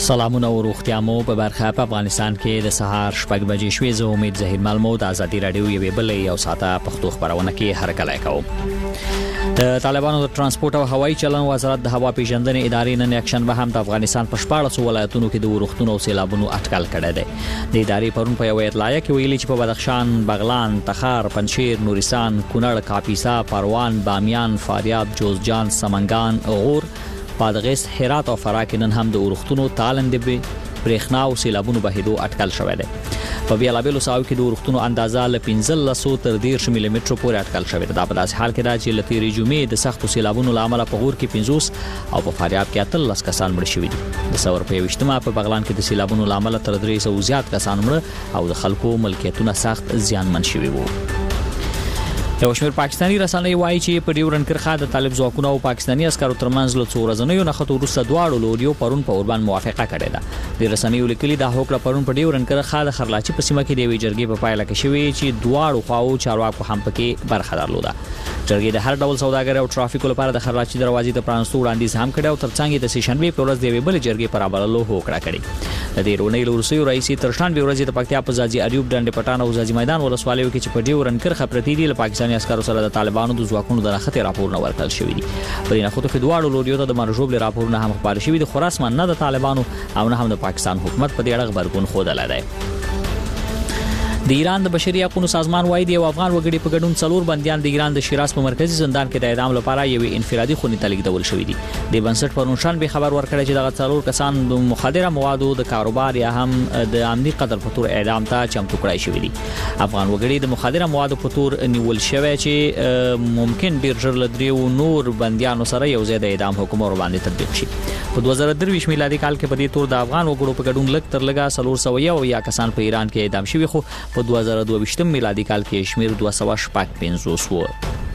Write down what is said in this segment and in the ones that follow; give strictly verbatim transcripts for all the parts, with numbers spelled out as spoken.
سلامونه او روغتیا مو په برخه په افغانستان کې د سهار شپږ بجې شوې. زه امید زهیر ملمو د ازادي رادیو یوې بلې یو ساعته پښتو خبرونه کې هرکلی کوم. د طالبانو د ترانسپورت او هوایي چلن وزارت د هوا پیژندنې ادارې نن یکشنبه هم د افغانستان په شپاړس ولایتونو کې د ورښتونو او سیلابونو اټکل کړی دی. د ادارې پرون په یو اطلاعیه کې ویلي چې په بدخشان، بغلان، تخار، پنجشیر، نورستان، کونړ، کاپیسا، پروان، بامیان، فاریاب، جوزجان، سمنګان، غور، بادغیس، هرات او فراه کې نن هم د ورښتونو، تالندې، برېښنا او سیلابونو بهیدو اټکل شوی دی. په بیلابیلو ساحو کې د ورښتونو اندازه له پنځه سوه تر دېرش ملي مترو پورې اټکل شوی دی. دا په داسې حال کې ده چې له تېرې جمعې د سختو سیلابونو له امله په غور کې پنځوس او په فاریاب کې اتلس کسان مړه شوي دي. د ثور په یویشتمه په بغلان کې د سیلابونو له امله تر درې سوه زیات کسان مړه او د خلکو ملکیتونه سخت زیانمن شوي وو. یو شمېر پاکستاني رسنۍ وایي چې په ډیورنډ کرښه د طالب ځواکونو او پاکستاني عسکرو ترمنځ له څو ورځنیو نښتو وروسته دواړو لوریو پرون په اوربان موافقه کړې ده. د رسنیو لیکلي دا هوکړه پرون په ډیورنډ کرښه د خرلاچي په سیمه کې د یوې جرګې په پایله کې شوې چې دواړو خواو چارواکو هم پکې برخه درلوده. جرګې د هر ډول سوداګر او ټرافیکو لپاره د خرلاچي دروازې د پرانستو وړاندیز هم کړی او ترڅنګ د سه شنبې په ورځ د یوې بلې جرګې پر رابللو هوکړه کړې. د دې رونې لورسیو رئیس ترشان به ورځ د پکتیا په ځاځي اریوب ډنډ پټان او ځاځي میدان ولسوالیو کې چې په ډیورنډ کرښه پرتی دي له پاکستاني عسکرو سره د طالبانو د ځواکونو د راخته راپورونه ورکړل شوی دي. په دې نښتو کې دواړو لوریو ته د مرجوب راپورونه هم خبر شوی دي. خو رسما نه د طالبانو او نه هم د پاکستان حکومت په دې اړه خبرګون خوده لري. د ایران د بشري حقوقو سازمان وايي د یو افغان وګړي په ګډون څلور بنديان د ایران د شیراز په مرکزی زندان کې د اعدام لپاره یو انفرادي خونې ته لیږدول شوی دي. د بنسټ پرونشان به خبر ورکړی چې دغه څلور کسان د مخدره موادو د کاروبار یا هم د عمدي قتل په تور اعدام ته چمتو کړای شوی دي. افغان وګړي د مخدره موادو په تور نیول شوی چې ممکن ډیر ژر لدریو نور بنديانو سره یو ځای د اعدام حکم ور باندې تطبیق شي. په دوه زره درویشت میلادي کال کې په دې تور د افغان وګړو په ګډون لږ تر لږه څلور سوه یو یا کسان په ایران کې اعدام شوي، خو په دوه زره دوه ویشتم میلادي کال کې شمیر دوه سوه شپږ پنځوس و.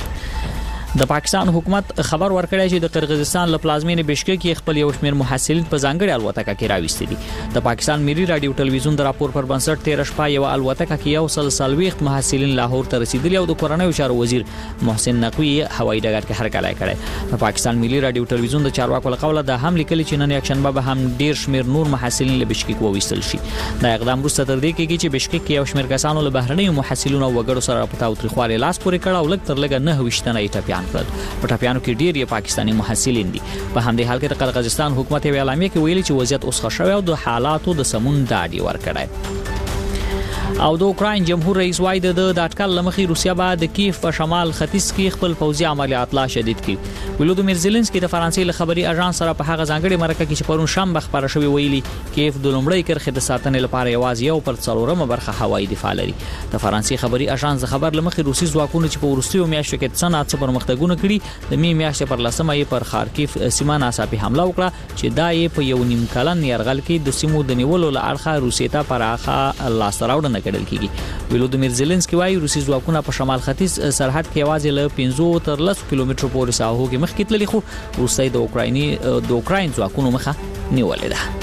د پاکستان حکومت خبر ورکړی چې د قرغیزستان له پلازمینې بشکک کې خپل یو شمیر محصلین په ځانګړي الوتکه کې راوستي دي. د پاکستان ملي رادیو ټلویزیون د راپور پر بنسټ تیر شپه یو الوتکه کې یو سل څلوېښت محصلین لاهور ته رسیدلي او د کورنیو چارو وزیر محسن نقوی هوایي ډګر کې هرکلی کړی. د پاکستان ملي رادیو ټلویزیون د چارواکو له قوله د هم لیکلي چې نن یکشنبه به هم ډیر شمیر نور محصلین له بشکک وویستل شي. دا اقدام وروسته تر دې کېږي چې بشکک کې یو شمیر کسانو له بهرنیو محصلینو او وګړو سره په تاوتریخوالي لاس پورې کړ او لږ تر لږه نهه ویشت تنه یې ټپیان کړل. پیانو کې ډیر یې پاکستاني محصلین دي. په همدې حال کې د قرغیزستان حکومت یو اعلامیه کې ویلي چې وضعیت اوس ښه شوی او د حالاتو د سمون ډاډ ورکړی. او د اوکراین جمهور رئیس وايي د د اټکل لمخې روسیا به د کیف په شمال ختیځ کې خپل پوځي عملیات لا شدید کړي. ولودیمیر زيلنسکي د فرانسې له خبري اژانس سره په هغه ځانګړي مرکه کې چې پرون شنبه خبره شوې ویلي کیف د لومړی کرښې د ساتنې لپاره یوازې یو پر څلورمه برخه هوایي دفاع لري. د فرانسې خبري اژانس د خبر لمخې روسي ځواکونو چې په وروستیو میاشتو کې څنګه څه پرمختګونه کړي د می میاشتې پر لسمه یې پر خارکیف سیمه ناڅاپي حمله وکړه چې دا یې په یو نیم کلن یرغل کې د سیمو د نیولو له اړخه روسیې ته پراخه لاسته راوړنه کړل کیږي. ولودیمیر زيلنسکي وايي روسي ځواکونه په شمال ختیځ سرحد کې یوازې له پنځه تر لس کیلومترو پورې ساحو کې مخکې تللي، خو روسي د اوکرایني د اوکراین ځواکونو مخه نیولې ده.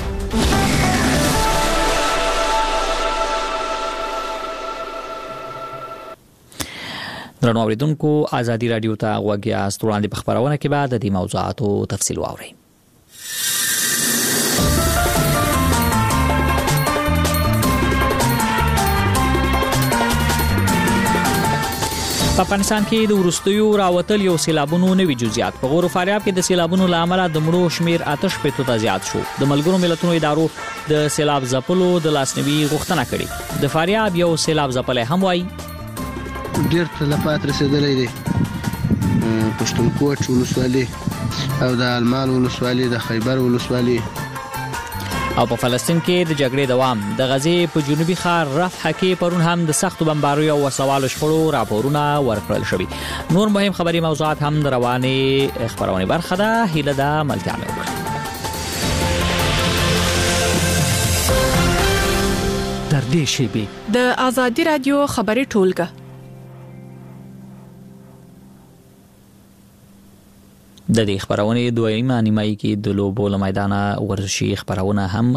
درنو اوریدونکو، ازادي رادیو ته غوږ یاست. وړاندې په خبرونه کې بعد د دې موضوعاتو تفصیل واورئ. په افغانستان کې د ورستیو راوتل یو سیلابونو نوي جزئیات. په غور فاریاب کې د سیلابونو لامل د مړو شمیر آتش په توګه زیات شو. د ملګرو ملتونو ادارو د سیلاب ځپلو د لاسنیوي غوښتنه کړې. د فاریاب یو سیلاب ځپل هم وایي ډېر تلفات رسیدلې دي. پښتونخوا ولسوالي او د المال ولسوالي د خیبر ولسوالي او په فلسطین کې د جګړې دوام. د غزې په جنوبي ښار رفح کې پرون هم د سختو بمباریو او وسوالو شخړو راپورونه ورکړل شوي. نور مهم خبري موضوعات هم د روانې خبرونه برخه ده. هیله ده ملتیا مې وکړه. در دې شیبې د ازادي رادیو خبري ټولګه د دې خبرونه دویمه نیمایي کې د لوبو له میدانه ورزشي خبرونه هم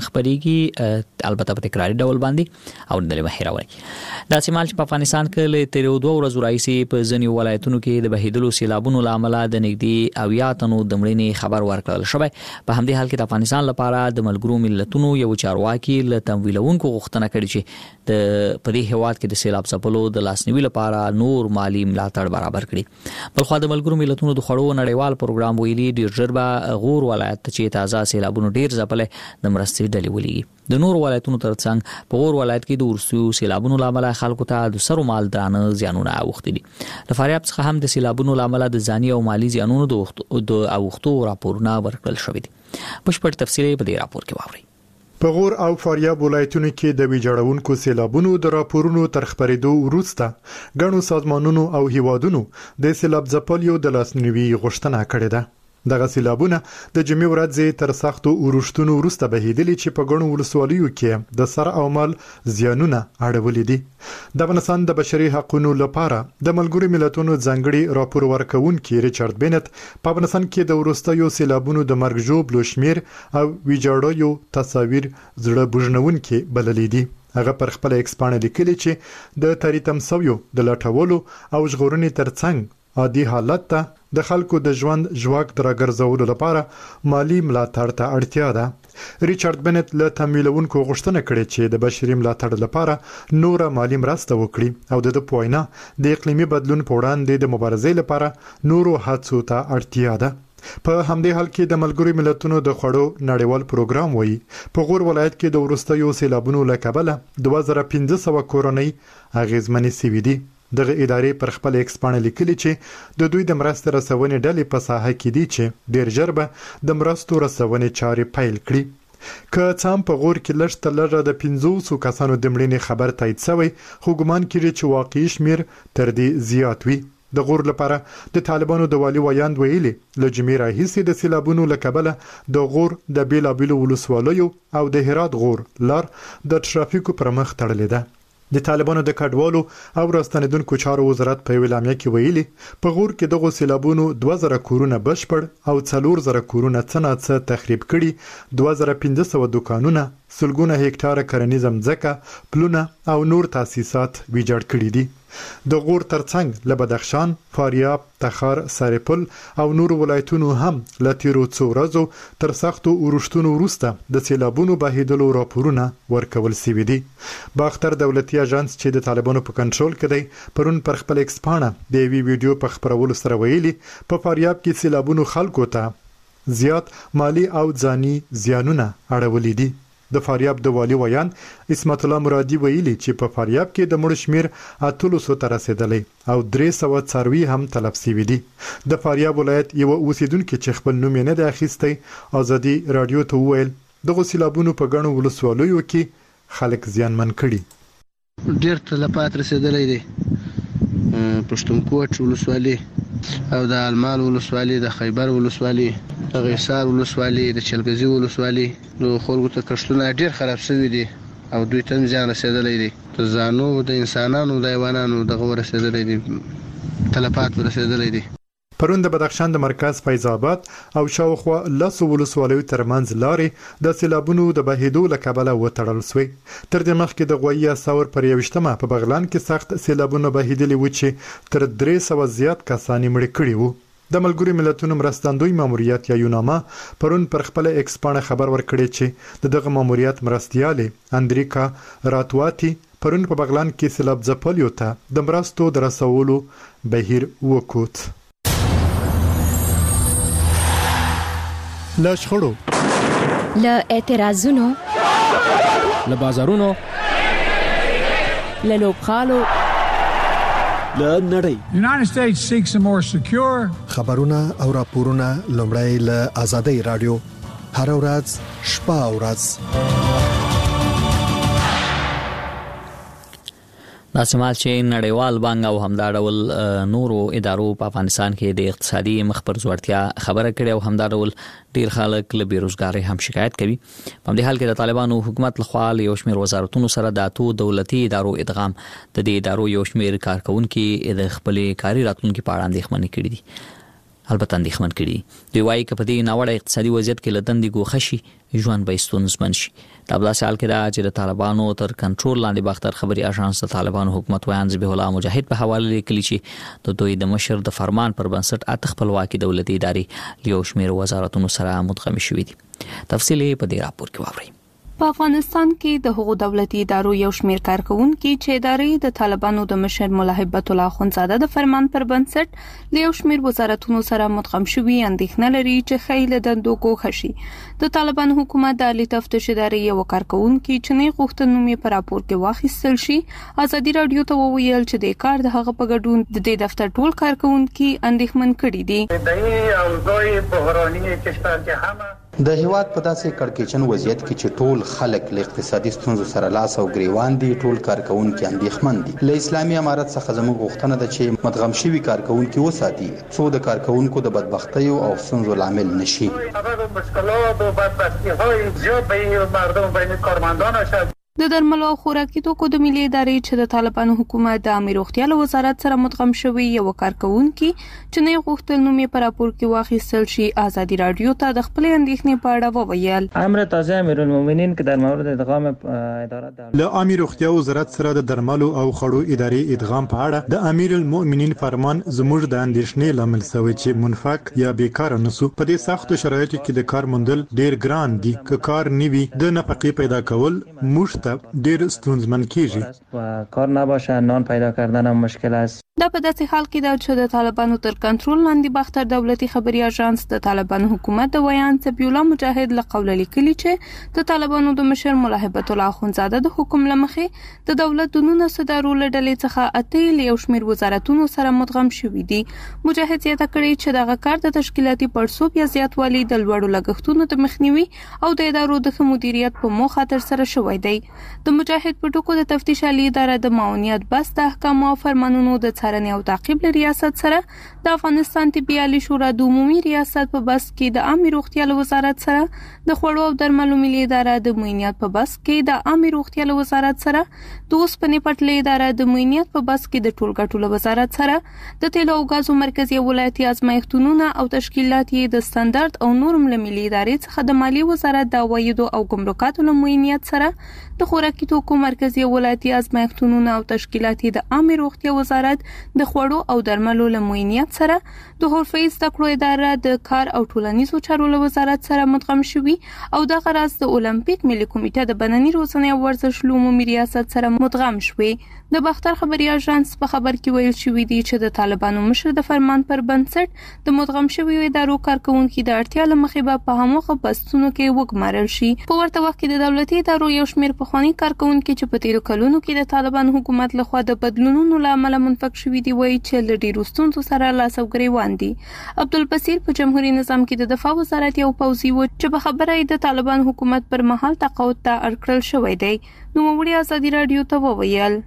خبريږي البته په تکراري ډول باندې او د مهیروي د سیمال په افغانستان کې له تیر دوه ورځې راځي په ځینی ولایتونو کې د بهیدلو سیلابونو لامل د نګدي او یاتنو د مړینې خبر ورکړل شوی په همدې حال کې د افغانستان لپاره د ملګرو ملتونو یو چارواکي له تمویلونکو غوښتنه کړې چې د پدې هواد کې د سیلاب ځپلو د لاسنیوي لپاره نور مالی ملاتړ برابر کړي بل خو د ملګرو ملتونو د خړو نړیوال پروګرام ویلي ډیر ژربا غور ولایت چې تازه سیلابونو ډیر ځپلې د مرستې ډلې ولي د نور ولایتونو ترڅنګ په اور ولایت کې د ورسو سیلابونو لامل خلکو ته د سرو مال درانه زیانونه اوښتي د فاریاب څخه هم د سیلابونو لامل د ځاني او مالی زیانونو د اوښتو راپورونه ورکړل شوې دي بشپړ تفصیل په دې راپور کې واورئ په غور او فاریاب ولایتونو کې د ویجاړونکو سیلابونو د راپورونو تر خبرېدو وروسته غنو سازمانونو او هیوادونو د سیلاب ځپلو د لاسنیوي غوښتنه کړې ده دغه سیلابونه د جمعې ورځې تر سختو اورښتونو وروسته بهیدلي چې په غنو ولسوالیو کې د سر او مال زیانونه اړولې دي د افغانستان د بشري حقوقو لپاره د ملګرو ملتونو ځانګړي راپور ورکونکي ریچارډ بینت په افغانستان کې د ورستیو سیلابونو د مرګ ژوبلو شمیر او ویجاړیو تصاویر زړه بوجنونکي بللې دي هغه پر خپل ایکسپانه لیکلي چې د تاریتم سویو د لټولو او ژغورنې ترڅنګ عادي حالت ته د خلکو د ژوند ژواک درګرځولو لپاره مالی ملاتړ ته اړتیا ده ریچارډ بینت له تمویلونکو غوښتنه کړې چې د بشري ملاتړ لپاره نور مالی مرسته وکړي او د پوینه د اقلیمي بدلون په وړاندې د مبارزې لپاره نورو هڅو ته اړتیا ده په همدې حال کې د ملګرو ملتونو د خړو نړیوال پروګرام وایي په غور ولایت کې د ورستیو سیلابونو له کبله دوه زره پنځه سوه کورنۍ اغیزمنې شوې دي دغه ادارې پر خپل ایکسپانه لیکلي چې د دوی د مرستې رسونې ډلې په ساحه کې دي چې ډیر ژر به د مرستو رسونې چارې پیل کړي که څام په غور کې لږ تر لږه د پنځوسو کسانو د مړینې خبر تایید شوی خو ګمان کیږي چې واقعي شمیر تر دې زیات وي د غور لپاره د طالبانو د والي ویاند ویلي له جمعې راهیسې د سیلابونو له کبله د غور د بیلابیلو ولسوالیو او د هرات غور لار د ترافیکو پر مخ تړلې ده د طالبانو د کډوالو او راستنیدونکو چارو وزارت په اعلامیه کې ویلي په غور کې دغه سیلابونو دوه زره کورونه بشپړ او څلور زره کورونه څنګه تخریب کړي دوه زره پنځه سوه دکانونه سلګونه هکټاره کرنیزه ځمکه پلونه او نور تاسیسات ویجاړ کړي دي د غور ترڅنګ له بدخشان، فاریاب، تخار، سرپل او نور ولایتونو هم له تیرو څو ورځو تر سختو اورښتونو وروسته د سیلابونو بهیدلو راپورونه ورکول شوي دي. باختر دولتي اژانس چې د طالبانو په کنټرول کې دی پرون پر خپل ایکسپانه د وی ویډیو په خبرولو سره ویلي په فاریاب کې سیلابونو خلکو ته زیات مالی او ځاني زیانونه اړولې دي. د فاریاب د والی ویان اسمت الله مرادي ویلي چې په فاریاب کې د مړو شمیر اتلسو ته رسیدلی او درې سوه څاروي هم تلف شوي دي. د فاریاب ولایت یو اوسیدونکو چې خپل نوم یې نه دی اخیستی ازادي رادیو ته وویل دغه سیلابونو په ګڼو ولسوالیو کې خلک زیانمن کړي. ډیر تلفات رسیدلی دي پښتونخوا ولسوالي او د المال ولسوالي د خیبر ولسوالي د غیسار ولسوالي د چلګزي ولسوالي نو خلکو ته کښتونه ډیر خراب شوي دي او دوی ته زیان رسیدلی دي د ځانو د انسانانو د حیوانانو دغه رسیدلی دي تلفات رسیدلی دي. پرون د بدخشان د مرکز فیض آباد او شاوخوا لسو ولسوالیو ترمنځ لارې د سیلابونو د بهیدو له کبله وتړل شوې. تر دې مخکې د غویه ثور پر یوشتمه په بغلان کې سخت سیلابونه بهیدلي و چې تر درې سوه زیات کسان مړه کړي وو. د ملګرو ملتونو مرستندوی ماموریت یا یوناما پرون پر خپل ایکسپانه خبر ورکړی چې د دغه ماموریت مرستیاله اندریکا راتواتی پرون په بغلان کې سیلاب ځپلیو ته د مرستو د رسولو بهیر وکوت. له شخړو، له اعتراضونو، له بازارونو، له لوبغالو، له نړۍ. United States seeks a more secure خبرونه او راپورونه لومړی له آزادۍ رادیو هر ورځ شپه او ورځ دا سمال چې نړیوال بانک او همدا ډول نورو ادارو په افغانستان کې د اقتصادي مخ پر ځوړتیا خبره کړې او همدا ډول ډیر خلک له بیروزګارۍ هم شکایت کوي. په دې حال کې د طالبانو حکومت لخوا یو شمېر وزارتونو سره د اتو دولتي ادارو ادغام د دې ادارو یو شمېر کارکونکو د خپل کاري راتلونکو په اړه اندېښمنې کړې دي. البته اندېښمن کړي. دوی وایي چې په دې ناوړه اقتصادي وضعیت کې له دندې ګوښه شي ژوند به ستونزمن شي. دا بل سال کې دا چې د طالبانو تر کنټرول لاندې باختر خبري اژانس د طالبانو حکومت ویان ذبیح الله مجاهد په حواله لیکلي چې د دوی د مشر د فرمان پر بنسټ اته خپلواکي دولتي ادارې لیو شمیر وزارتونو سره مدغم شوې دي. تفصیل په دې راپور کې واورئ. په افغانستان کې د حقوق دولتي ادارو یو شمېر کارکونکو چې ادارې د طالبانو د مشر مولا هیبت الله اخوندزاده د فرمان پر بنسټ له یو شمېر وزارتونو سره مدغم شوي اندېښنه لري چې خیل دندو ګوښه شي. د طالبان حکومت د عالی تفتیش ادارې یو کارکونکو چې نه غوښتنو مې پر راپور کې واخیستل شي ازادي رادیو ته وویل چې د کار د هغه په ګډون د دې دفتر ټول کارکونکو اندېښمن کړي دي. د او دوی بحراني کشور کې هم د هیواد په داسې کړکېچن وضعیت کې چې ټول خلک له اقتصادي ستونزو سره لاس او ګریوان دي، ټول کارکونکو اندېښمن دي. له اسلامي امارت څخه زموږ غوښتنه ده چې مدغم شوي کارکونکو وساتي څو د کارکونکو د بدبختۍ او ستونزو لامل نشي. هغه مشکلات او بدبختی‌های زیاد به مردم بین کارمندان شد. د درملو او خوراکي توکو د ملي ادارې چې د طالبانو حکومت د امیر روغتیا له وزارت سره مدغم شوی یو کارکونکو چې نه غوښتل نو مې پر راپور کې واخیستل شي ازادي رادیو ته د خپل اندېښنې په اړه وویل. امر تازه امیرالمؤمنین که در مورد ادغام ادارات له امیر روغتیا وزارت سره د درملو او خړو ادارې ادغام په اړه د امیرالمؤمنین فرمان زموږ د اندېښنې لامل شوی چې منفق یا بیکار نسو. په دې سختو شرایطو کې د کار موندل ډیر ګران دي. که کار نیوي د نفقې پیدا کول موږ ډیر ستونزمن کیږي و کار نباشه نان پیدا کردن هم مشکل است. دا په داسې حال کې دا چې د طالبانو تر کنټرول لاندې باختر دولتي خبري اژانس د طالبانو حکومت د ویان ذبیح الله مجاهد له قوله لیکلي چې د طالبانو د مشر مولا هیبت الله اخوندزاده د حکم لمخې د دولت د نونو صدارو له ډلې څخه اته له یو شمېر وزارتونو سره مدغم شوي دي. مجاهد زیاته کړې چې دغه کار د تشکیلاتي پړسوب یا زیاتوالي د لوړو لګښتونو د مخنیوي او د ادارو د مدیریت په موخه تر سره شوی دی. د مجاهد په ټکو د تفتیش عالی اداره د معاونیت بس د احکام او فرمانونو د څارنې او تعقیب له ریاست سره د افغانستان طبي عالی شورا د عمومي ریاست په بس کې د عامه روغتیا له وزارت سره د خوړو او درملو ملي اداره د معاونیت په بس کې د عامه روغتیا له وزارت سره د اوسپنې پټلۍ اداره د معاونیت په بس کې د ټولګټو له وزارت سره د تیلو او غازو مرکزي ولایتي ازمایښتونو او تشکیلات یې د ستاندرد او نورم له ملي ادارې څخه د مالی وزارت د عوایدو او ګمرکاتو له معاونیت سره د خوراکي توکو مرکزي ولایتي ازمایښتونو او تشکیلات د عامه روغتیا وزارت د خوړو او درملو له معاونیت سره د حرفي زده کړو اداره د کار او ټولنیزو چارو له وزارت سره مدغم شوي او د غرض د اولمپیک ملي کمیټه د بدني روزنې او ورزش عمومي ریاست سره مدغم شوي. د باختر خبري اژانس په خبر کې ویل شوی دی چې د طالبانو مشر د فرمان پر بنسټ د مدغم شوی ادارو کارکونکو د اړتیا لمخې به په هماغه بستونو کې وګمارل شي. په ورته وخت کې د دولتي ادارو یو شمېر پخوانی کارکونکو چې په تیرو کلونو کې د طالبان حکومت لخوا د بدلونونو لامل منفق شوی دی وایي چې له ډیرو ستونزو سره لاس او ګریوان دي. عبدالبصیر په جمهوریت نظام کې د دفاع وزارت یو پوځي و چې په خبره یې د طالبان حکومت پر مهال تقاعد ته اړکړل شوی دی. نو موږ ازادي رادیو ته وویل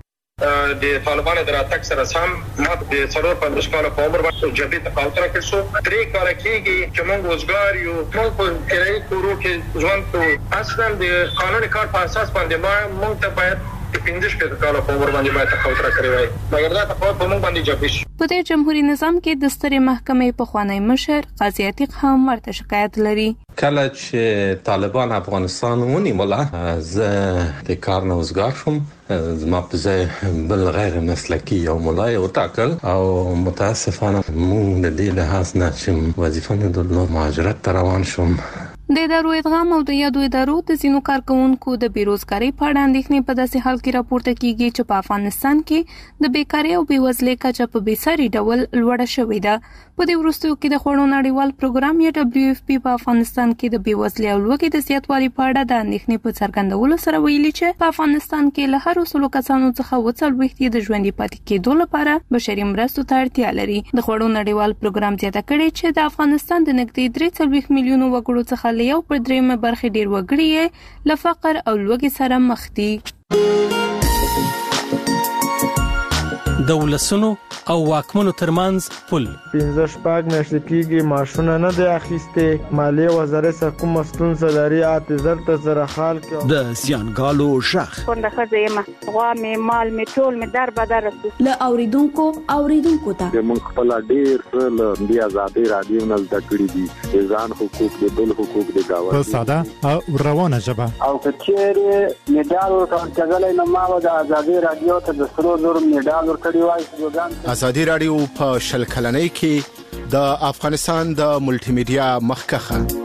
د طالبانو د راتګ سره سم ما د څلور پنځوس کاله په عمر باندې جبري تقاعد راکړ شو. درې کاله کېږي چې موږ وزګار یو. موږ په کرایي کورو کې ژوند کوو. اصلا د قانوني کار په اساس باندې ما موږ ته باید پنځه شپږ کاله په عمر باندې باید تقاعد راکړی وای، مګر دا تقاعد په موږ باندې جبري شو. په دې جمهوریت نظام کې د سترې محکمې پخوانی مشر قاضي عتیق هم ورته شکایت لري. کله چې طالبان افغانستان ونیوله زه د کار نه وزګار شوم. زما په ځای بل غیر مسلکي یو ملای وټاکل او متاسفانه مونږ د دې لحاظ نه چې وظیفه نه درلوده مهاجرت ته روان شوم. د ادارو ادغام او د یادو ادارو د ځینو کارکونکو د بیروزګاری په اړه اندېښنې په داسې حال کې راپورته کیږي چې په افغانستان کې د بیکاری او بیوزلۍ کچه په بېساري ډول لوړه شوې ده. په دې وروستیو کې د خوړو نړیوال پروګرام یا دبليو اف پی په افغانستان کې د بیوزلۍ او لوږې د زیاتوالي په اړه د اندېښنې په څرګندولو سره ویلي چې په افغانستان کې له هر سلو کسانو څخه اووه څلوېښت یې د ژوندي پاتې کېدو لپاره بشري مرستو ته اړتیا لري. د خوړو نړیوال پروګرام زیاته کړې چې د افغانستان د نږدې درې څلوېښت میلیونو وګړو څخه له یو پر درېیمه برخې ډېر وګړي یې له فقر او لوږې سره مخ دي. د ولسونو او واکمنو ترمنځ پل. پنځه شپږ میاشتې کېږي ماشونه نه دی اخیستې. مالیې وزارت سره کومه ستونزه لري اعتذار ته سره حال کړو. د زیانګالو شخ څنګه خځه یم غوا مې مال مې ټول مې در بدر له اوریدونکو اوریدونکو ته د مونږ خپل ډیر څه د آزادۍ رادیو نه زده کړی دي ځان حقوق د بل حقوق د گاونډي په ساده او روانه ژبه. او کچېره میډال ورکړل نو ما د آزادۍ رادیو ته د سرو زر میډال ورکړی وای. آزادۍ رادیو په شل کلنۍ کې د افغانستان د ملټي میډیا مخکخه.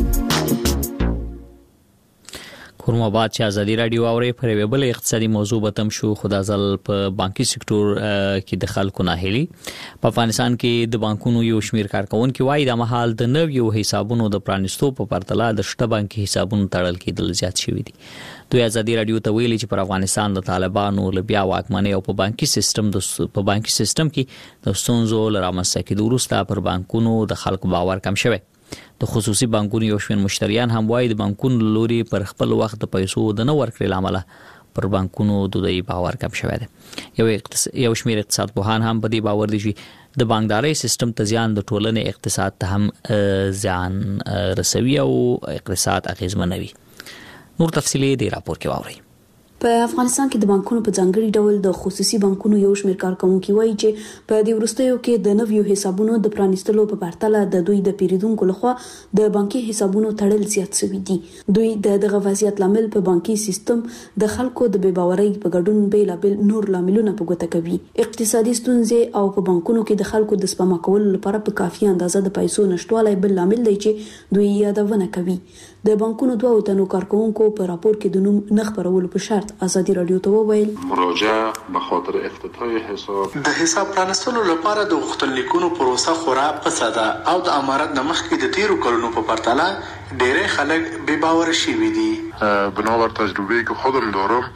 کوم بعد چې ازادي رادیو اوري پر ویبل اقتصادي موضوع به تم شو خدا ځل په بانکي سکتور کې د خلکو ناهلي. په افغانستان کې د بانکونو یو شمیر کارکونکو وایي د محل د نویو حسابونو د پرانستو په پرتله د شته بانکي حسابونو تړل کېدل زیات شوي دي. دوی ازادي رادیو ته ویلي چې پر افغانستان د طالبانو لبیا واکمنۍ او په بانکي سیستم د په بانکي سیستم کې د ستونزو لرامسته کېدو وروسته پر بانکونو د خلکو باور کم شوی. د خصوصي بانکونو یو شمېر مشتریان هم وایي د بانکونو لوري پر خپل وخت د پیسو د نه ورکړې لامل پر بانکونو د دوی باور کم شوی دی. یو یو شمېر اقتصاد پوهان هم په دې باور دي چې د بانکداري سیستم ته زیان د ټولنې اقتصاد ته هم زیان رسوي او اقتصاد اغیزمنوي. نور تفصیلی دی راپور کې واورئ. په افغانستان کې د بانکونو په ځانګړي ډول د خصوصي بانکونو یو شمېر کارکونکو وایي چې په دې وروستیو کې د نویو حسابونو د پرانیستلو په پرتله د دوی د پیریدونکو لخوا د بانکي حسابونو تړل زیات شوي دي. دوی د دغه وضعیت لامل په بانکي سیستم د خلکو د بې باورۍ په ګډون بیلابل نور لاملونه په ګوته کوي. اقتصادي ستونزې او په بانکونو کې د خلکو د سپما کولو لپاره په کافي اندازه د پیسو نشټوالی بل لامل دی چې دوی یادونه کوي. د بانکونو دوه تنو کارکونکو په راپور کې د نوم نه خبرولو په شرط ازادي رادیو ته وویل مراجعه به خاطر افتتاح حساب د حساب پرانستلو لپاره د غوښتنلیکونو پروسه خورا پسه ده او د امارت د مخکې د تیرو کلونو په پرتله ډېری خلک بې باوره شوي دي. بنابر تجربه‌ای که خودم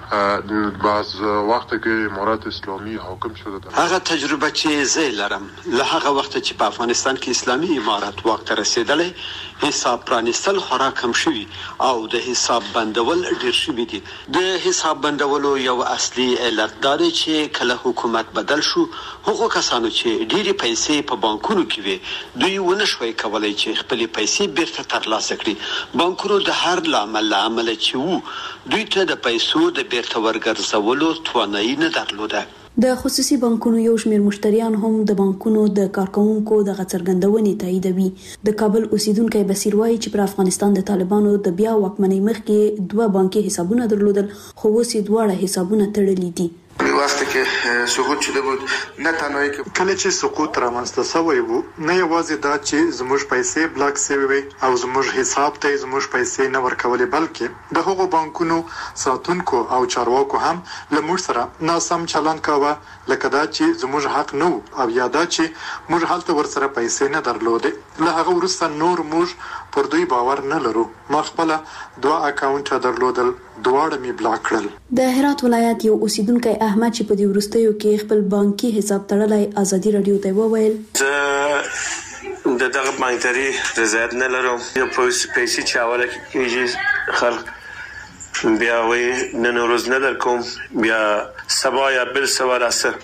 دارم بعض وقتی که امارت اسلامی حاکم شده ده هغه تجربه چې زه لرم له هغه وخت چې په افغانستان کې اسلامي امارت واک ته رسیدلی حساب پرانستل خورا کم شوي او د حساب بندول ډېر شوي دي. د حساب بندولو یو اصلي علت دا دی چې کله حکومت بدل شو هغو کسانو چې ډېرې پیسې په بانکونو کې وي دوی ونه شوی کولی چې خپلې پیسې بیرته ترلاسه کړي. بانکونو د هر لامل له امله چې وو دوی ته د پیسو د بیرته ورګرځولو توانایي نه درلوده. د خصوصي بانکونو یو شمېر مشتریان هم د بانکونو د کارکونکو د څرګندونې تاییدوي. د کابل اوسیدونکو بصیر وایي چې پر افغانستان د طالبانو د بیا واکمنۍ مخکې دوه بانکي حسابونه درلودل خو اوس یې دواړه حسابونه تړلي دي. په وخت کې سقوط شوه بود نه تنهایی که کله چې سقوط رامنځته شوی وو نه یوازې دا چې زموږ پیسې بلاک شوی وي او زموږ حساب ته زموږ پیسې نه ورکولې بلکې د هغو بانکونو ساتونکو او چارواکو هم له موږ سره ناسم چلند کاوه لکه دا چې زموږ حق نه او یا دا چې موږ هلته ورسره پیسې نه درلودې. له هغه وروسته نور موږ پر دوی باور نه لرو. ما خپل دوه اکاونټ درلودل دواړه می بلاک کړل. د هرات ولایت یو اوسیدونکو احمد چې په دې وروستیو کې خپل بانکي حساب تړلای ازادي رادیو ته وویل زه د دغه بانکداري رضایت نه لرم. یو پیسې چې اوله کېږي خلک بیا وایي نن ورځ نه درکوم بیا سبا یا بل سبا راسه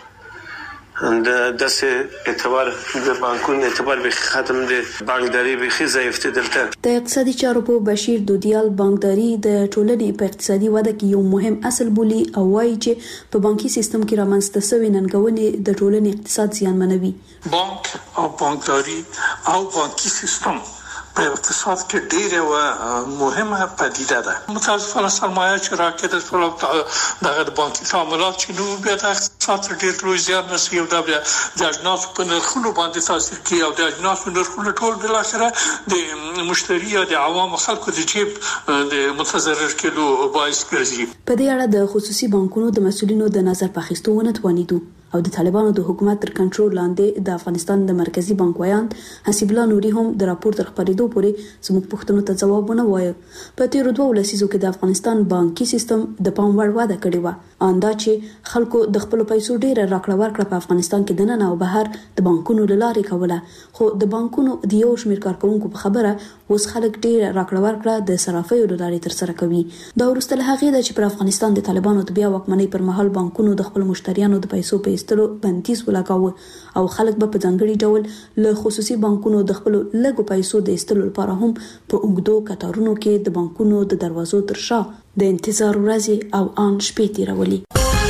د داسې اعتبار د بانکونو اعتبار به ختم دی. بانکداري به خي ضعیف دي. دلته د اقتصادي چارو په بشیر دودیال بانکداري د ټولنې په اقتصادي وده کې یو مهم اصل بولي او وايي چې په بانکي سیستم کې رامنځته شوی ننګونې د ټولنې اقتصاد زیانمنوي. بانک او بانکداري او بانکي سیستم په اقتصاد کې ډېره مهمه پدیده ده. متاسفانه سرمایه چې راکېده شوه دغه بانکي تعاملات چې نو بیا د اقتصاد ډېر لوی زیان رسوي او د اجناسو په نرخونو باندې تاثیر کوي او د اجناسو نرخونه ټول بالاخره د مشتری یا د عوامو خلکو د جیب د متضرر کېدو باعث ګرځي. په دې اړه د خصوصي بانکونو د مسؤلینو د نظر په اخیستو ونه توانیدو او د طالبانو د حکومت تر کنټرول لاندې د افغانستان د مرکزی بانک ویاند حسیب الله نوري هم د راپور تر خبرېدو پورې زموږ پوښتنو ته ځواب ونه وایي. په تیرو دوه لسیزو کې د افغانستان بانکي سیستم د پام وړ وده کړې و اندا چې خلکو د خپل پیسو ډیره راکړه ورکړه په افغانستان کې د نن او بهر د بانکونو لارې کوله خو د بانکونو د یو شمېر کارکونکو په خبره اوس خلک ډیره راکړه ورکړه د صرافیو لارې تر سره کوي. دا ورسته له هغې ده چې پر افغانستان د طالبانو د بیا واکمنۍ پر مهال بانکونو د خپل مشتریانو د پیسو په د استلو بندیز ولګاوه او خلک به په ځانګړي ډول له خصوصي بانکونو د خپل لګو پیسو د استلو لپاره هم په اوږدو کتارونو کې د بانکونو د دروازو تر شا د انتظار ورځې او ان شپې تیرولې.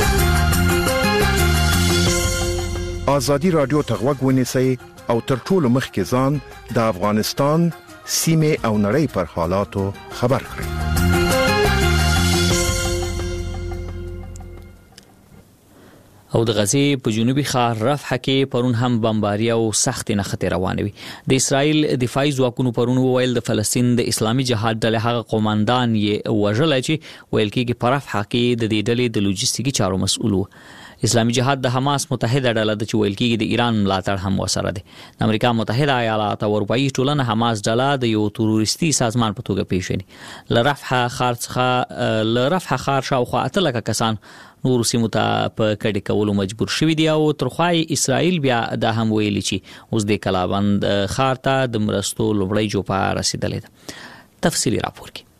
ازادي رادیو ته غوږ ونیسئ او تر ټولو مخکې ځان د افغانستان سیمه او نړۍ پر حالاتو خبر کړئ. او د غزې په جنوبي ښار رفح کې پرون هم بمباري او سخت نښتې روانې وي. د اسرائیل دفاعي ځواکونو پرون وویل د فلسطین د اسلامي جهاد ډلې هغه قوماندان یې وژلی چې ویل کېږي په رفح کې د دې ډلې د لوجستیکي چارو مسؤل و. اسلامي جهاد د حماس متحده ډله د چې ویل کېږي د ایران ملاتړ هم ورسره دی. د امریکا متحده ایالات او اروپایي ټولنه حماس ډله د یو تروریستي سازمان په توګه پیژني. له رفح ښار څخه له رفح ښار شاوخوا اته لکه کسان نور سیمو ته په کډې کولو مجبور شوي دي او ترخوای اسرائیل بیا دا هم ویلي چې اوس د کلابند ښار ته د مرستو لومړی جوپه رسیدلې ده. تفصیلي راپور کې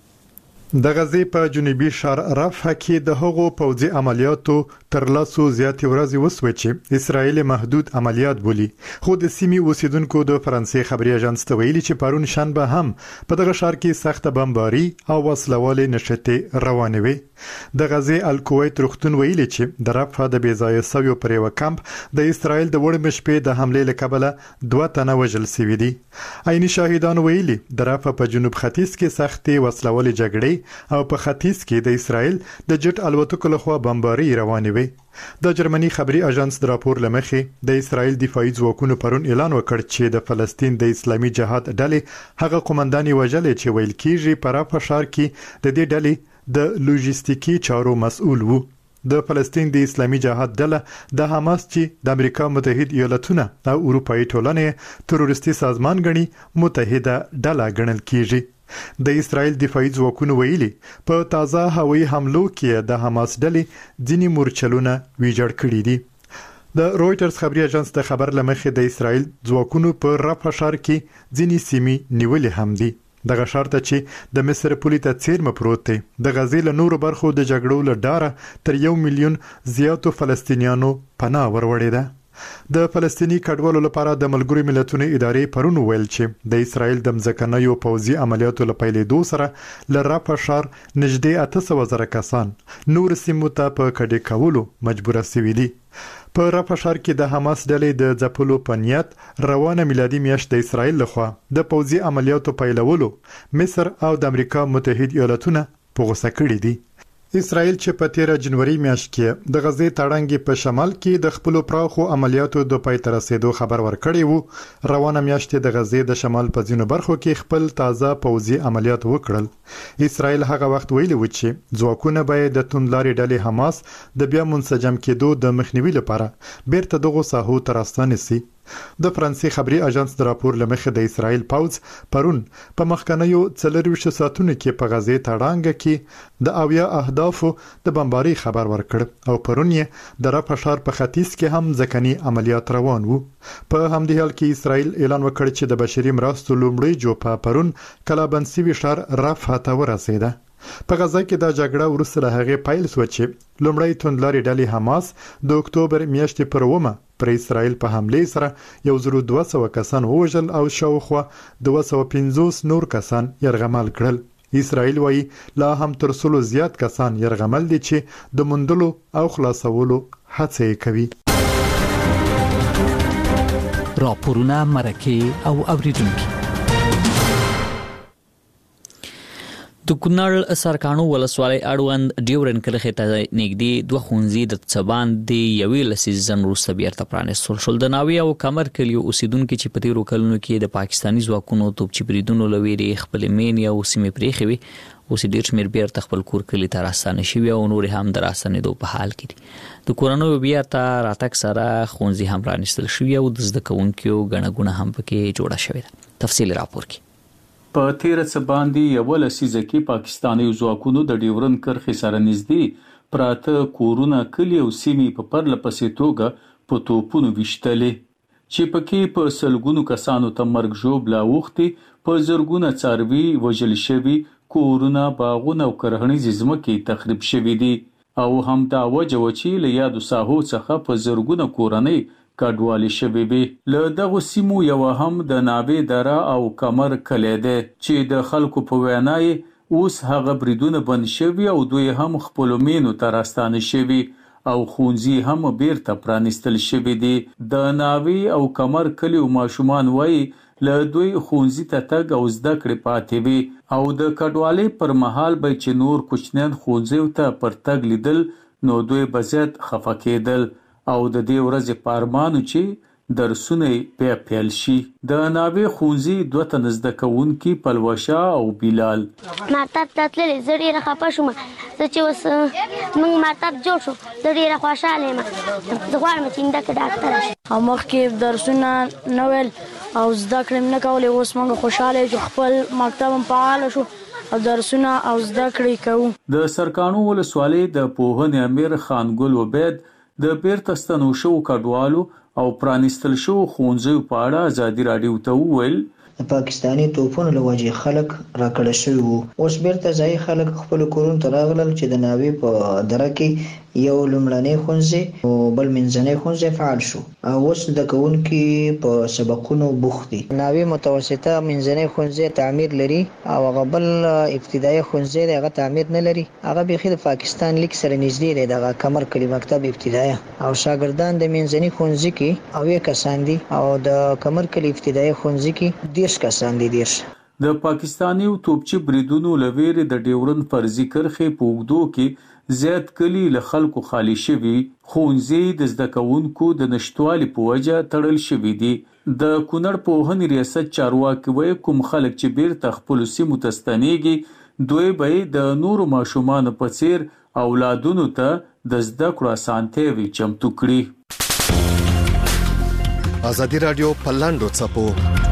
د غزې په جنوبي ښار رفح کې د هغو پوځي عملیاتو تر لاسو زیاتې ورځې وسوي چې اسرائیل محدود عملیات بولي. خو د سیمې اوسیدونکو د فرانسې خبري اژانس ته ویلي چې پرون شنبه هم په دغه ښار کې سخت بمباري او وسلوالې نشټې روانې وي. د غزې الکویت روغتون ویلي چې د رفح د بیځایه سویو پر یو کمپ د اسرائیل د وړمې شپې د حملې له کبله دوه تنه وژل شوي دي. عیني شاهدان ویلي د رفح په جنوب ختیځ کې سختې وسلوالې جګړې او په ختیځ کې د اسرائیل د جټ الوتکو لخوا بمباري روانې وي. د جرمني خبري اژانس د راپور لمخې د اسرائیل دفاعي ځواکونو پرون اعلان وکړ چې د فلسطین د اسلامي جهاد ډلې هغه قومندان وژلې چې ویل کېږي په رفح ښار کې د دې ډلې د لوجستیکي چارو مسؤل وو. د فلسطین د اسلامي جهاد ډله د حماس چې د امریکا متحده ایالاتونو او اروپایي ټولنې تروریستي سازمان غني متحده ډله ګڼل کېږي. د اسرائیل دفاعي ځواکونو ویلي په تازه هوایي حملو کې د حماس ډلې ځینې مورچلونه ویجاړ کړي دي. د رويټرز خبري اژانس د خبر لمخې د اسرائیل ځواکونو په رفح ښار کې ځینې سیمې نیولې هم دي. دغه ښار ته چې د مصر پولې ته څیرمه پروت دی د غزې له نورو برخو د جګړو له ډاره تر یو میلیون زیاتو فلسطینیانو پناه وروړې ده. د فلسطینی کډوالو لپاره د ملګرو ملتونو ادارې پرون ویل چې د اسرائیل د مځکنیو پوځي عملیاتو لپاره د دوه سره ل رفح ښار نږدې اته سوه زره کسان نور سیمو ته په کډې کولو مجبور شوي دي. په رفح ښار کې د حماس ډلې د ځپلو په نیت روانه میلادي میاشت د اسرائیل لخوا د پوځي عملیاتو پیلولو مصر او د امریکا متحده ایالاتونو په غوسه کړي دي. اسرائیل چې په تیره جنوري میاشت کې د غزې تړانګې په شمال کې د خپل پراخو عملیاتو د پای ته رسیدو خبر ورکړی وو، روانه میاشت د غزې د شمال په ځینو برخو کې خپل تازه پوځي عملیات وکړل. اسرائیل هغه وخت ویلي و چې ځواکونه به د توندلاري ډلې حماس د بیا منسجم کېدو د مخنیوي لپاره بیرته دغه ساحو ته راستنه سي. د فرانسې خبري اژانس د راپور لمخې د اسرائیل پوځ پرون په مخکنیو څلورویشت ساعتونو کې په غزې تړانګه کې د اویا اهدافو د بمباري خبر ورکړ او پرون یې د رفح ښار په ختیځ کې هم ځکني عملیات روان وو. په همدې حال کې اسرائیل اعلان وکړ چې د بشري مرستو لومړی جوپه پرون کلابند سوي ښار رفح ته ورسېده. په غزه کې د جګړه وروسته له هغې پیل شو چې لومړی توندلاري ډلې حماس د اکتوبر میاشتې پر اومه پر اسرائیل په حملې سره یو زر دوه سوه کسان ووژل او شاوخوا دوه سوه پنځوس نور کسان یرغمل کړل. اسرائیل وايي لا هم تر سلو زیات کسان یرغمل دي چې د موندلو او خلاصولو هڅه کوي. راپورونه مرکه او اوریدونکو د کونړ سرکانو ولسوالۍ اړوند ډیورن کرښې ته نږدې دوه ښوونځي د څه باندې یوې لسیزې ځنډ وروسته بیرته پرانیستل شول. د ناوې او کمر کلیو اوسیدونکي چې په تیرو کلونو کې د پاکستاني ځواکونو توپچي بریدونو له ویرې خپلې مینې او سیمې پرېښې وې، اوس ډېر شمېر بیرته خپل کور کلي ته راستانه شوي او نور هم د راستنېدو په حال کې دي. د کورنیو بیرته راتګ سره ښوونځي هم پرانیستل شوي او د زده کوونکو ګڼه ګوڼه هم پکې جوړه شوې ده. تفصیلي راپور کې په تیره څه باندې یو لسیزه کې پاکستاني ځواکونو د ډیورن کرښې سره نږدې پراته کورونه کلي او سیمې په پرله پسې توګه په توپونو ویشتلې چې پکې په سلګونو کسانو ته مرګ ژوبله اوښتې، په زرګونه څاروي وژل شوي، کورونه، باغونه او کرهڼیزې ځمکې تخریب شوي دي او هم دا وجه و چې له یادو ساحو څخه په زرګونه کورنۍ کډوالي شوي وي. له دغو سیمو یوه هم د ناوې دره او کمر کلی دی چې د خلکو په وینا یې اوس هغه بریدونه بند شوي او دوی هم خپلو مینو ته راستانه شوي او ښوونځي هم بیرته پرانیستل شوي دي. د ناوې او کمر کلیو ماشومان وایي له دوی ښوونځي ته تګ او زده کړې پاتې وي او د کډوالۍ پر مهال به چې نور کوچنیان ښوونځیو ته پر تګ لیدل نو دوی به زیات خفه کېدل او د دې ورځې په ارمانو چې درسونه بیا پیل شي. د ناوې ښوونځي دوه تنه زده کوونکي پلوشه او بلال مکتب ته تللې زه ډېره خفه شوم. زه چې اوس موږ مکتب جوړ شو زه ډېره خوشحاله یم. زه غواړم چې زنده کې ډاکټره شم. او مخکې درسونه نه ویل او زده کړې مې نه کولې. اوس موږ خوشحاله یو چې خپل مکتب هم فعاله شو او درسونه او زده کړې کوو. د سرکانو ولسوالۍ د پوهنې امیر خانګل عبید د بیرته ستنو شوو کډوالو او پرانیستل شوو ښوونځیو په اړه ازادي راډیو ته وویل د پاکستاني توپونو له وجې خلک راکړه شوي وو. اوس بیرته ځایي خلک خپلو کورونو ته راغلل چې د ناوې په دره کې یو لومړنی ښوونځی او بل منځنی ښوونځی فعال شو او اوس زده کوونکي په سبقونو بوخت دي. ناوې متوسطه منځنی ښوونځی تعمیر لري او هغه بل ابتدایي ښوونځی دی هغه تعمیر نه لري. هغه بیخي د پاکستان لیک سره نږدې دی. دغه کمر کلي مکتب ابتدایه او شاګردان د منځني ښوونځي کې اویا کسان دي او د کمر کلي ابتدایي ښوونځي کې دیرش کسان دي. دیرش د پاکستاني توپچي بریدونو له ویرې د ډیورند فرضي کرښې په اوږدو کې زیات کلي له خلکو خالي شوي. ښوونځي د زده کوونکو د نشتوالي په وجه تړل شوي دي. د کونړ پوهنې ریاست چارواکي وایي کوم خلک چې بیرته خپلو سیمو ته ستنېږي دوی به د نورو ماشومانو په څیر اولادونو ته د زده کړو اسانتیاوې چمتو کړي. ازادي راډیو په لاندو څپو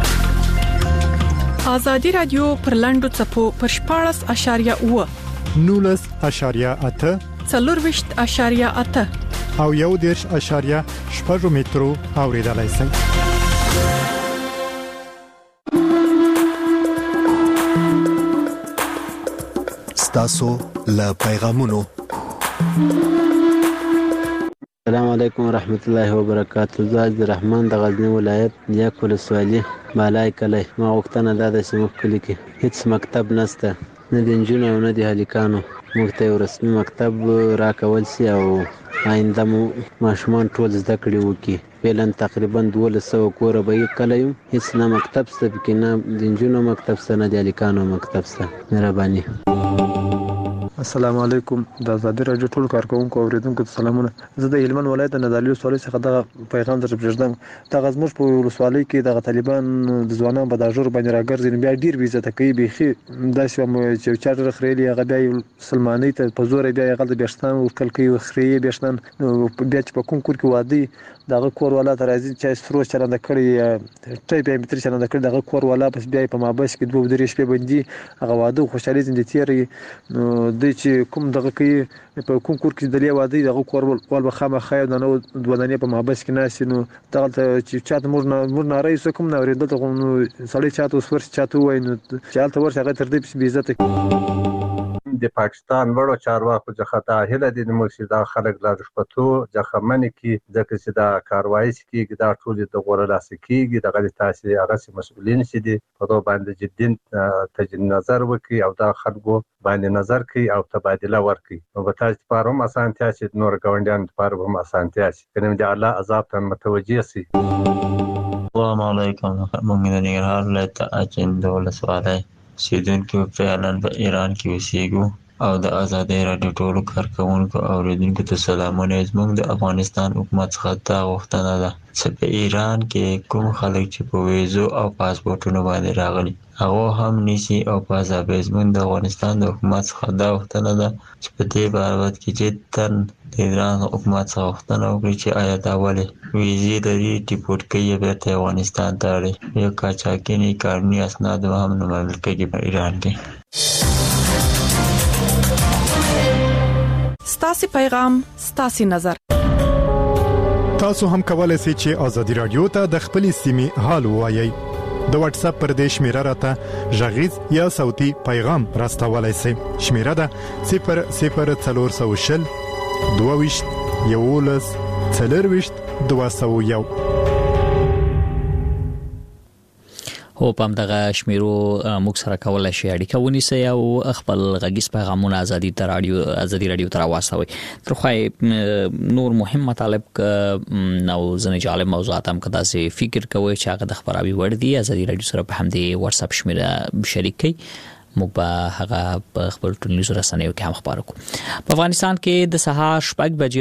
ازادي راډیو پر لاندو څپو پر شپاړس اشاریه اوه نولس اشاریه اته څلورویشت اشاریه اته او یو دیرش اشاریه شپږ مترو اوریدلای شئ. ستاسو له پیغامونو. السلام علیکم ورحمت الله وبرکاته. زه عبدالرحمن د غزنی ولایت نیک ولسوالي بالای کلی. ما غوښتنه دا ده چې موږ کلي کې هیڅ مکتب نشته، نه د نجونو او نه د هلکانو. موږ ته یو رسمي مکتب راکول شي او آینده مو ماشومان ټول زده کړې وکړي. فعلا تقریبا دولس سوه کوره به یې کلی یم، هیڅ نه مکتب شته پکې، نه د نجونو مکتب شته نه د هلکانو مکتب شته. مهرباني. السلام علیکم. د ازادي راډیو ټول کارکونکو او اوریدونکو ته سلامونه. زه د هلمند ولایت د نادعلي ولسوالۍ څخه دغه پیغام درته پرېږدم. دغه زموږ په ولسوالۍ کې دغه طالبان د ځوانانو په داژور باندې راګرځي، نو بیا ډېر بې عزته کوي. بیخي داسې وم چې یو چا ډېره خریلي هغه بیا یو سلمانۍ ته په زوره بیا یې هغلته بېشتان ورکړل کوي، خرې یې بېشتان. نو بیا چې په کوم کور کې واده وي د هغه کور والا ته راځي چا یې سروش چلنده کړی یا ټیپ یې متري چلنده کړی، د هغه کور والا پس بیا یې په مابس کې دوه درې شپې بندي هغه واده خوشحالي ځینې تېروي. نو دوی چې کوم دغه کوي په کوم کور کې دلې واده دغه کور وال به خامخا یو دانه دوه دانې په محبس کې ناستې. نو دغلته چې چاته موږ ناره یې څوک هم نه اورېدل، دلته خو نو سړی چاته اوس ورشي چاته ووایي نو چې هلته ورشي هغه تر دې پسې بې عزته. د پاکستان وړو چارواکو څخه دا هیله دي موږ چې دا خلک لا رشوتو څخه منع کړي، ځکه چې دا کاروایي چې کېږي دا ټولې د غوره لاسه کېږي. دغه د تاسې هغسې مسؤلین چې دي په دغو باندې جدي تجدید نظر وکړي او دا خلکو باندې نظر کوي او تبادله ورکړي. نو به تاسو لپاره هم اسانتیا شي، د نورو ګاونډیانو لپاره هم اسانتیا شي، کنه د الله عذاب ته متوجه شي. السلام علیکم. موږ د ننګرهار ولایت اچین د ولسوالۍ اوسېدونکي فعلا په ایران کې اوسېږو او د ازادۍ راډیو ټولو کارکوونکو او اوریدونکو ته سلامونه. زموږ د افغانستان حکومت څخه دا غوښتنه ده چې په ایران کې کوم خلک چې په ویزو او پاسپورټونو باندې راغلي هغه هم نیسي او په ازادۍ. زموږ د افغانستان د حکومت څخه دا غوښتنه ده چې په دې بابت کې جدا د ایران حکومت څخه غوښتنه وکړي چې آیا دا ولې ویزې لري ډیپورټ کوي بیرته افغانستان ته اړوي. یو قاچاقي قانوني اسناد هم نه منل کېږي په ایران کې. ستاسو پیغام ستاسو نظر. تاسو هم کولای شئ چې ازادي راډیو ته د خپلې سیمې حال ووایي. د واتس اپ پر دې شمیره راته ژغیز یا صوتي پیغام راستولای شئ. شمیره ده صفر صفر څلور سوه شل دوه یولس څلرويشت دوه سوه یو. هو پام دغه شمیرو موږ سره کولای شي اړیکه ونیسي او خپل غږیز پیغامونه ازادي تر رادیو ازادي رادیو تر واستوي. ترخوای نور مهم مطالب نو زنه جالب موضوعات هم کدا سي فکر کوي چې هغه د خبرابي ور دي ازادي رادیو سره په همدي واتس اپ شمیره شریکي موږ به هغه په خپل ټولنیزو رسنیو کې هم خبرو کوو. په افغانستان کې د سهار شپږ بجې